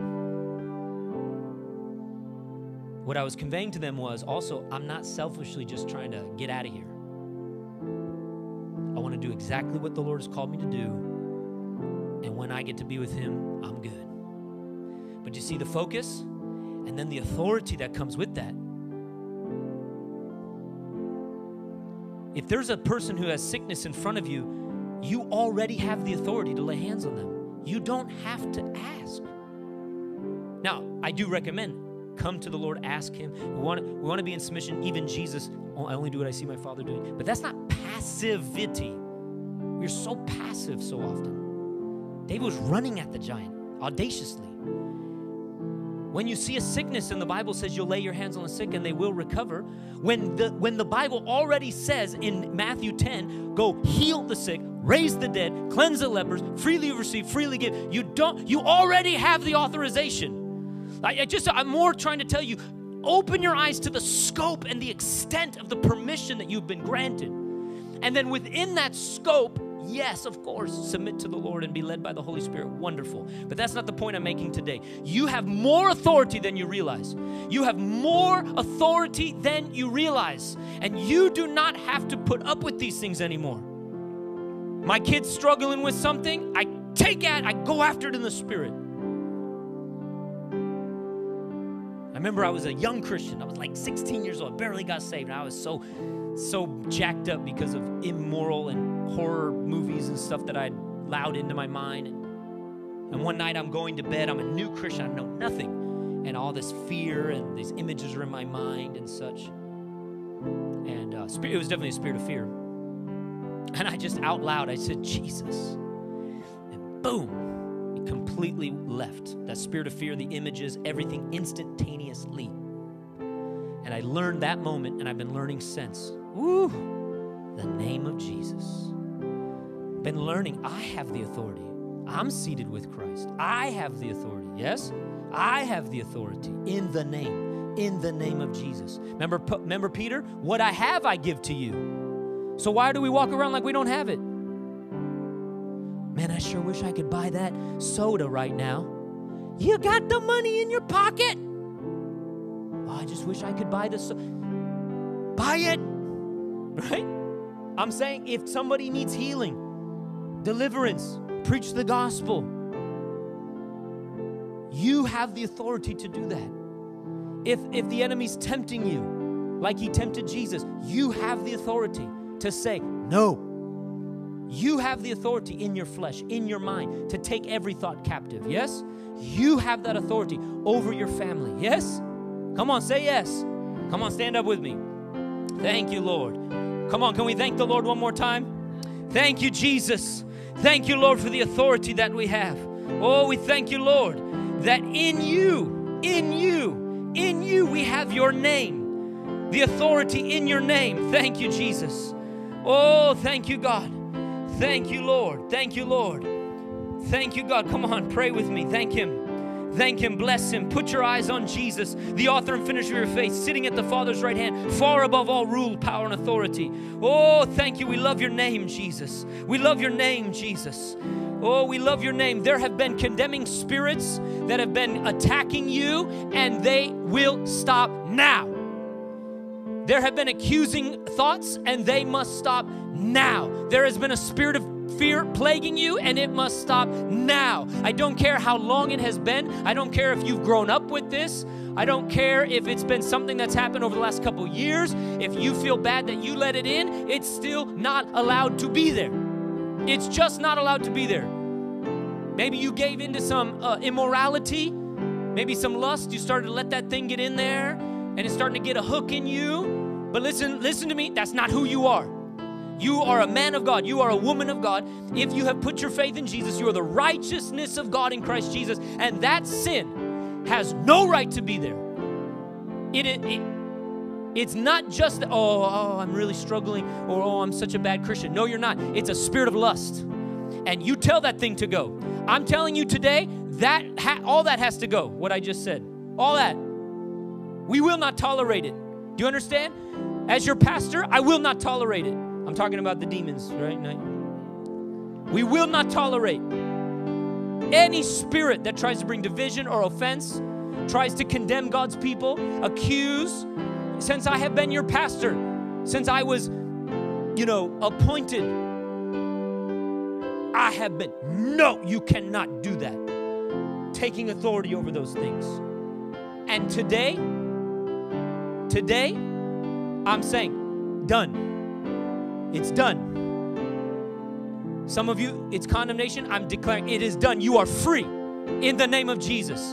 What I was conveying to them was also, I'm not selfishly just trying to get out of here. I want to do exactly what the Lord has called me to do. And when I get to be with him, I'm good. But you see the focus and then the authority that comes with that. If there's a person who has sickness in front of you, you already have the authority to lay hands on them. You don't have to ask. Now, I do recommend, come to the Lord, ask him. We want to, we want to be in submission. Even Jesus, oh, I only do what I see my Father doing. But that's not passivity. We're so passive so often. David was running at the giant audaciously. When you see a sickness and the Bible says you'll lay your hands on the sick and they will recover, when the when the Bible already says in Matthew ten, go heal the sick, raise the dead, cleanse the lepers, freely receive, freely give. You don't, you already have the authorization. I, I just, I'm more trying to tell you, open your eyes to the scope and the extent of the permission that you've been granted. And then within that scope, yes, of course, submit to the Lord and be led by the Holy Spirit. Wonderful. But that's not the point I'm making today. You have more authority than you realize. You have more authority than you realize. And you do not have to put up with these things anymore. My kid's struggling with something, I take it, I go after it in the Spirit. I remember I was a young Christian. I was like sixteen years old, barely got saved. And I was so, so jacked up because of immoral and horror movies and stuff that I'd allowed into my mind. And one night I'm going to bed. I'm a new Christian. I know nothing. And all this fear and these images are in my mind and such. And uh, it was definitely a spirit of fear. And I just out loud, I said, Jesus. And boom, it completely left. That spirit of fear, the images, everything instantaneously. And I learned that moment, and I've been learning since. Woo! The name of Jesus. Been learning, I have the authority. I'm seated with Christ. I have the authority. Yes? I have the authority in the name, in the name of Jesus. Remember, remember Peter? What I have, I give to you. So why do we walk around like we don't have it? Man, I sure wish I could buy that soda right now. You got the money in your pocket. Oh, I just wish I could buy the soda. Buy it, right? I'm saying if somebody needs healing, deliverance, preach the gospel. You have the authority to do that. If, if the enemy's tempting you, like he tempted Jesus, you have the authority to say, no. You have the authority in your flesh, in your mind, to take every thought captive. Yes? You have that authority over your family. Yes? Come on, say yes. Come on, stand up with me. Thank you, Lord. Come on, can we thank the Lord one more time? Thank you, Jesus. Thank you, Lord, for the authority that we have. Oh, we thank you, Lord, that in you, in you, in you, we have your name. The authority in your name. Thank you, Jesus. Oh, thank you, God. Thank you, Lord. Thank you, Lord. Thank you, God. Come on, pray with me. Thank Him. Thank Him. Bless Him. Put your eyes on Jesus, the author and finisher of your faith, sitting at the Father's right hand, far above all rule, power, and authority. Oh, thank you. We love your name, Jesus. We love your name, Jesus. Oh, we love your name. There have been condemning spirits that have been attacking you, and they will stop now. There have been accusing thoughts, and they must stop now. There has been a spirit of fear plaguing you, and it must stop now. I don't care how long it has been. I don't care if you've grown up with this. I don't care if it's been something that's happened over the last couple years. If you feel bad that you let it in, it's still not allowed to be there. It's just not allowed to be there. Maybe you gave into some uh, immorality, maybe some lust. You started to let that thing get in there, and it's starting to get a hook in you. But listen, listen to me. That's not who you are. You are a man of God. You are a woman of God. If you have put your faith in Jesus, you are the righteousness of God in Christ Jesus, and that sin has no right to be there. It, it, it it's not just, oh, oh, I'm really struggling, or oh, I'm such a bad Christian. No, you're not. It's a spirit of lust, and you tell that thing to go. I'm telling you today, that ha- all that has to go, what I just said. All that. We will not tolerate it. Do you understand? As your pastor, I will not tolerate it. I'm talking about the demons, right? We will not tolerate any spirit that tries to bring division or offense, tries to condemn God's people, accuse. Since I have been your pastor, since I was, you know, appointed, I have been, no, you cannot do that. Taking authority over those things. And today, today, I'm saying, done. It's done. Some of you, it's condemnation. I'm declaring it is done. You are free in the name of Jesus.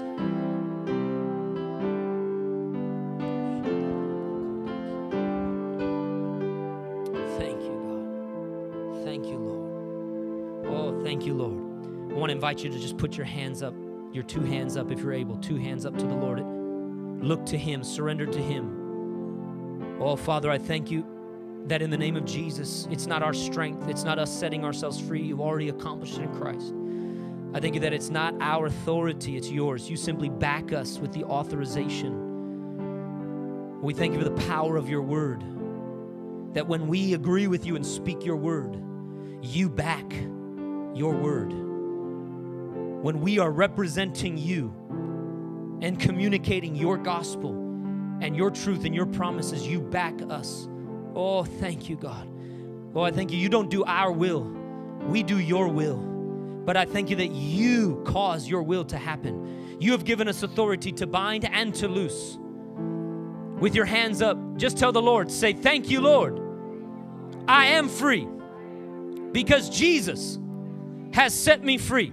Thank you, God. Thank you, Lord. Oh, thank you, Lord. I want to invite you to just put your hands up, your two hands up if you're able, two hands up to the Lord. Look to Him, surrender to Him. Oh, Father, I thank you that in the name of Jesus, it's not our strength, it's not us setting ourselves free. You've already accomplished it in Christ. I thank you that it's not our authority, it's yours. You simply back us with the authorization. We thank you for the power of your word, that when we agree with you and speak your word, you back your word. When we are representing you and communicating your gospel and your truth and your promises, you back us. Oh, thank you, God. Oh, I thank you. You don't do our will. We do your will. But I thank you that you cause your will to happen. You have given us authority to bind and to loose. With your hands up, just tell the Lord, say, thank you, Lord. I am free because Jesus has set me free.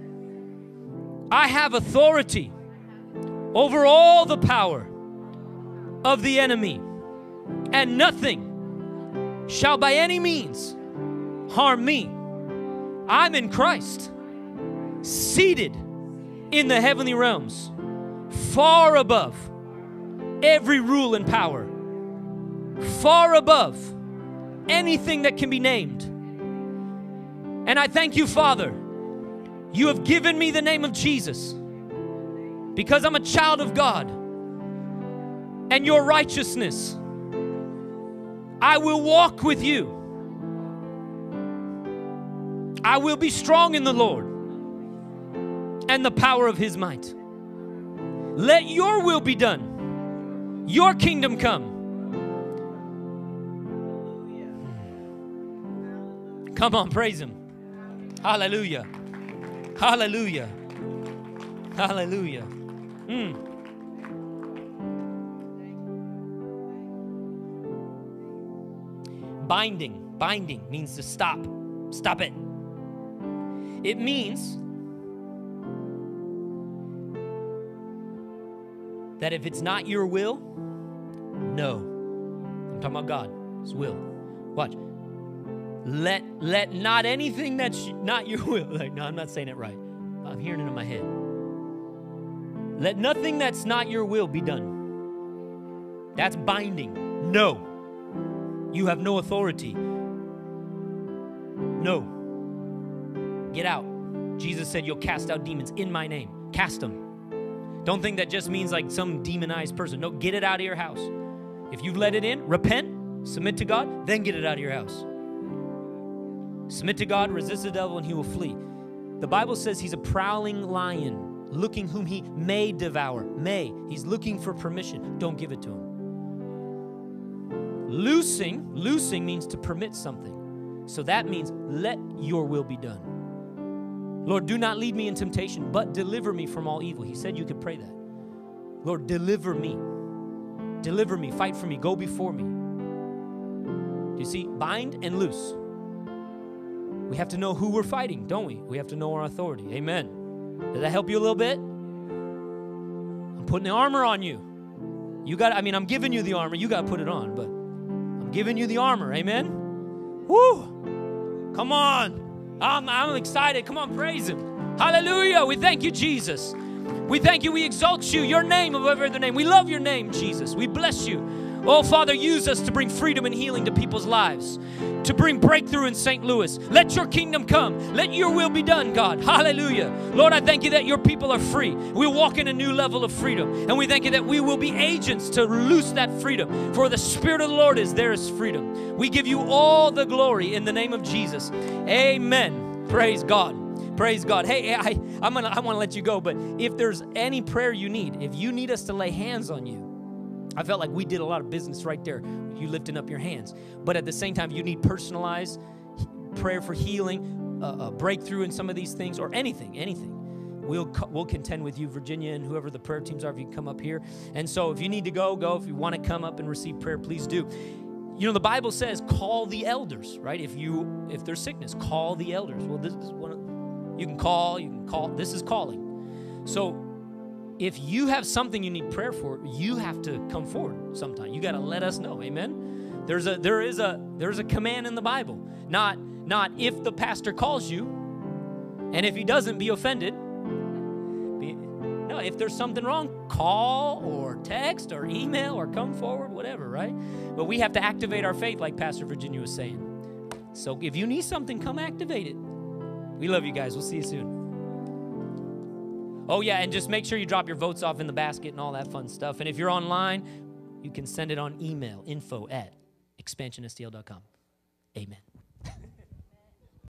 I have authority over all the power of the enemy, and nothing shall by any means harm me. I'm in Christ, seated in the heavenly realms, far above every rule and power, far above anything that can be named. And I thank you, Father, you have given me the name of Jesus because I'm a child of God, and your righteousness, I will walk with you. I will be strong in the Lord and the power of his might. Let your will be done. Your kingdom come. Come on, praise him. Hallelujah. Hallelujah. Hallelujah. Mm. Binding. Binding means to stop. Stop it. It means that if it's not your will, no. I'm talking about God's will. Watch. Let let not anything that's not your will. Like, no, I'm not saying it right. I'm hearing it in my head. Let nothing that's not your will be done. That's binding. No. You have no authority. No. Get out. Jesus said you'll cast out demons in my name. Cast them. Don't think that just means like some demonized person. No, get it out of your house. If you've let it in, repent, submit to God, then get it out of your house. Submit to God, resist the devil, and he will flee. The Bible says he's a prowling lion, looking whom he may devour. May. He's looking for permission. Don't give it to him. Loosing, loosing means to permit something. So that means let your will be done. Lord, do not lead me in temptation, but deliver me from all evil. He said you could pray that. Lord, deliver me. Deliver me. Fight for me. Go before me. Do you see? Bind and loose. We have to know who we're fighting, don't we? We have to know our authority. Amen. Does that help you a little bit? I'm putting the armor on you. You got, I mean, I'm giving you the armor. You got to put it on, but I'm giving you the armor. Amen. Woo! Come on. I'm, I'm excited. Come on, praise him. Hallelujah. We thank you, Jesus. We thank you. We exalt you. Your name above every other name. We love your name, Jesus. We bless you. Oh, Father, use us to bring freedom and healing to people's lives, to bring breakthrough in Saint Louis. Let your kingdom come. Let your will be done, God. Hallelujah. Lord, I thank you that your people are free. We walk in a new level of freedom. And we thank you that we will be agents to loose that freedom. For the Spirit of the Lord is there is freedom. We give you all the glory in the name of Jesus. Amen. Praise God. Praise God. Hey, I, I'm gonna, I want to let you go, but if there's any prayer you need, if you need us to lay hands on you, I felt like we did a lot of business right there, you lifting up your hands. But at the same time, you need personalized prayer for healing, uh, a breakthrough in some of these things, or anything, anything. We'll, we'll contend with you, Virginia, and whoever the prayer teams are, if you come up here. And so if you need to go, go. If you want to come up and receive prayer, please do. You know, the Bible says, call the elders, right? If you, if there's sickness, call the elders. Well, this is one of, you can call, you can call. This is calling. So if you have something you need prayer for, you have to come forward sometime. You got to let us know. Amen. There's a there is a there's a command in the Bible. Not not if the pastor calls you, and if he doesn't, be offended. Be, no, if there's something wrong, call or text or email or come forward, whatever, right? But we have to activate our faith, like Pastor Virginia was saying. So if you need something, come activate it. We love you guys. We'll see you soon. Oh, yeah, and just make sure you drop your votes off in the basket and all that fun stuff. And if you're online, you can send it on email, info at expansion s t l dot com. Amen.